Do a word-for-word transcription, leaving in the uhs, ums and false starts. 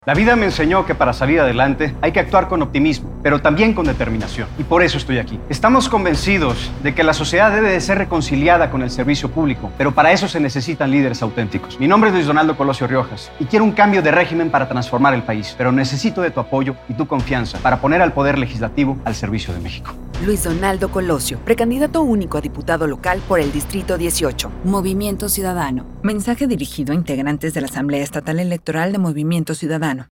La vida me enseñó que para salir adelante hay que actuar con optimismo, pero también con determinación. Y por eso estoy aquí. Estamos convencidos de que la sociedad debe de ser reconciliada con el servicio público, pero para eso se necesitan líderes auténticos. Mi nombre es Luis Donaldo Colosio Riojas y quiero un cambio de régimen para transformar el país, pero necesito de tu apoyo y tu confianza para poner al Poder Legislativo al servicio de México. Luis Donaldo Colosio, precandidato único a diputado local por el Distrito dieciocho. Movimiento Ciudadano. Mensaje dirigido a integrantes de la Asamblea Estatal Electoral de Movimiento Ciudadano.